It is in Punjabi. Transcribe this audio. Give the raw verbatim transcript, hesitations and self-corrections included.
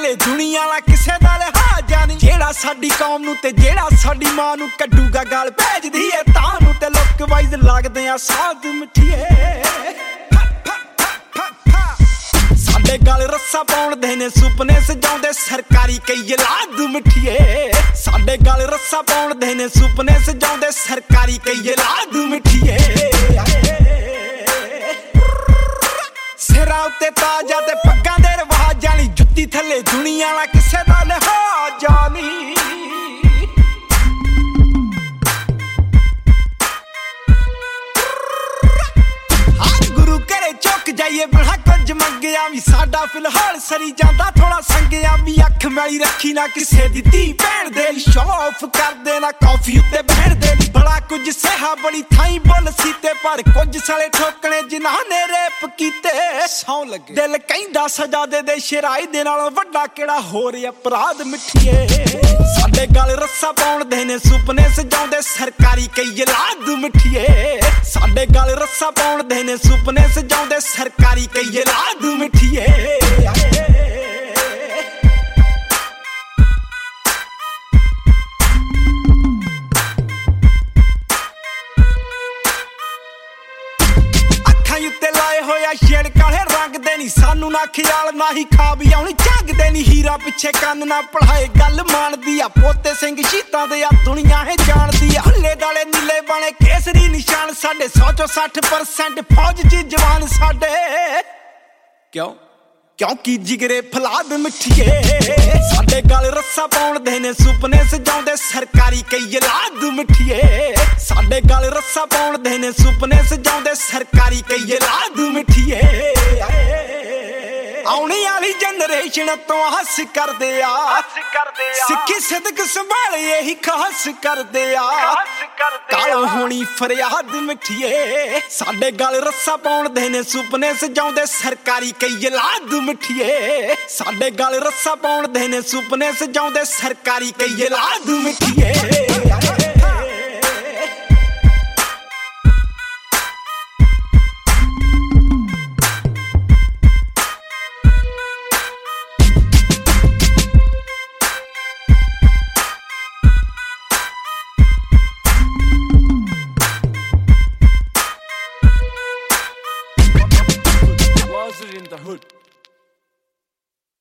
ਥੱਲੇ ਦੁਨੀਆ ਲਾ ਕਿਸੇ ਦਾ ਲਿਹਾਜ਼ਾ ਨਹੀਂ। ਜਿਹੜਾ ਸਾਡੀ ਕੌਮ ਨੂੰ ਤੇ ਜਿਹੜਾ ਸਾਡੀ ਮਾਂ ਨੂੰ ਕੱਢੂਗਾ ਗਾਲ ਭੇਜਦੀ ਏ ਤਾਂ ਨੂੰ ਤੇ ਲੁੱਕ ਵਾਈਜ਼ ਲੱਗਦੇ ਆ ਸਾਧ ਮਿੱਠੀਏ। ਸਾਡੇ ਗਲ ਰੱਸਾ ਪਾਉਣਦੇ ਨੇ ਸੁਪਨੇ ਸਜਾਉਂਦੇ ਸਰਕਾਰੀ ਕਈ ਔਲਾਦ ਮਿੱਠੀਏ। ਸਾਡੇ ਗਲ ਰੱਸਾ ਪਾਉਣਦੇ ਨੇ ਸੁਪਨੇ ਸਜਾਉਂਦੇ ਸਰਕਾਰੀ ਕਈ ਔਲਾਦ ਮਿੱਠੀਏ। ਸਿਰਾਂ ਉੱਤੇ ਤਾਜਾਂ ਤੇ ਪੱਗਾਂ ਦੇ ਰਿਵਾਜ਼ਾਂ ਲਈ ਜੁੱਤੀ ਥੱਲੇ ਦੁਨੀਆ ਲਾ ਕਿਸੇ ਦਾ ਲਿਹਾਜ਼ਾ ਨਹੀਂ। ਗੁਰੂ ਘਰੇ ਚੁੱਕ ਜਾਈਏ ਬਣਾ ਕੁਝ ਮੰਗਿਆ ਵੀ ਸਾਡਾ ਫਿਲਹਾਲ ਸਰੀ ਜਾਂਦਾ ਥੋੜਾ ਸੰਗਿਆ ਵੀ। ਅੱਖ ਮੈਲੀ ਰੱਖੀ ਨਾ ਕਿਸੇ ਦੀ ਧੀ ਭੈਣ ਦੇ ਲਈ ਸ਼ੌਫ ਕਰਦੇ ਨਾ ਕਾਫੀ ਉੱਤੇ ਬਹਿਣ ਦੇ ਲਈ। ਬੜਾ ਕੁਝ ਸਹਾ ਬੜੀ ਥਾਈ ਬੁੱਲ ਸੀ ਤੇ ਪਰ ਕੁਝ ਸਾਲੇ ਠੋਕਣੇ ਜਿਨ੍ਹਾਂ ਨੇ ਰੇਪ ਕੀਤੇ ਸੌਂ ਲੱਗੇ। ਦਿਲ ਕਹਿੰਦਾ ਸਜ਼ਾ ਦੇ ਦੇ ਸ਼ਰਾਈ ਦੇ ਨਾਲੋਂ ਵੱਡਾ ਕਿਹੜਾ ਹੋਰ ਅਪਰਾਧ ਮਿੱਠੀਏ। ਸਾਡੇ ਗਲ ਰੱਸਾ ਪਾਉਣਦੇ ਨੇ ਸੁਪਨੇ ਸਜਾਉਂਦੇ ਸਰਕਾਰੀ ਕਈ ਔਲਾਦ ਮਿੱਠੀਏ। ਸਾਡੇ ਗਲ ਰੱਸਾ ਪਾਉਣਦੇ ਨੇ ਸੁਪਨੇ ਸਜਾਉਂਦੇ ਸਰਕਾਰੀ ਕਈ ਔਲਾਦ ਮਿੱਠੀਏ। ਅੱਖਾਂ ਉੱਤੇ ਲਾਏ ਹੋਇਆ ਸ਼ੇਡ ਕਾਲੇ ਰੰਗ ਦੇ ਨੀ ਸਾਨੂੰ ਨਾ ਖਿਆਲ ਨਾ ਹੀ ਖਾਬ ਆਉਣੀ ਝੱਗਦੇ ਨੀ। ਹੀਰਾ ਪਿੱਛੇ ਕੰਨ ਨਾ ਪੜਾਏ ਗੱਲ ਮੰਨਦੀ ਆ ਪੋਤੇ ਸਿੰਘ ਸ਼ੀਤਾਂ ਦੇ ਆ ਦੁਨੀਆ ਹੈ ਜਾਣਦੀ ਆ। ਹੱਲੇ ਡਾਲੇ ਨੀਲੇ ਬਾਣੇ ਕੇਸਰੀ ਨਿਸ਼ਾਨ ਸਾਡੇ ਸੌ ਚੋਂ ਸੱਠ ਪਰਸੈਂਟ ਫੌਜ ਚ ਜਵਾਨ ਸਾਡੇ। ਕਿਉਂ ਕਿਉਂਕਿ ਜਿਗਰੇ ਫਲਾਦ ਮਿੱਠੀਏ। ਸਾਡੇ ਗਲ ਰੱਸਾ ਪਾਉਣਦੇ ਨੇ ਸੁਪਨੇ ਸਜਾਉਂਦੇ ਸਰਕਾਰੀ ਕਈ ਔਲਾਦ ਮਿੱਠੀਏ। ਸਾਡੇ ਗਲ ਰੱਸਾ ਪਾਉਣਦੇ ਨੇ ਸੁਪਨੇ ਸਜਾਉਂਦੇ ਸਰਕਾਰੀ ਕਈ ਔਲਾਦ ਮਿੱਠੀਏ। ਆਉਣੀ ਵਾਲੀ ਜਨਰੇਸ਼ਨ ਤੋਂ ਹੱਸ ਕਰਦੇ ਆ ਸਿੱਖੀ ਸਿਦਕ ਸੰਭਾਲੇ ਇਹੀ ਖਾਸ ਕਰਦੇ ਆ। ਕਾਲੋਂ ਹੋਣੀ ਫਰਿਆਦ ਮਿੱਠੀਏ। ਸਾਡੇ ਗਲ ਰੱਸਾ ਪਾਉਣਦੇ ਨੇ ਸੁਪਨੇ ਸਜਾਉਂਦੇ ਸਰਕਾਰੀ ਕਈ ਔਲਾਦ ਮਿੱਠੀਏ। ਸਾਡੇ ਗਲ ਰੱਸਾ ਪਾਉਣਦੇ ਨੇ ਸੁਪਨੇ ਸਜਾਉਂਦੇ ਸਰਕਾਰੀ ਕਈ ਔਲਾਦ ਮਿੱਠੀਏ।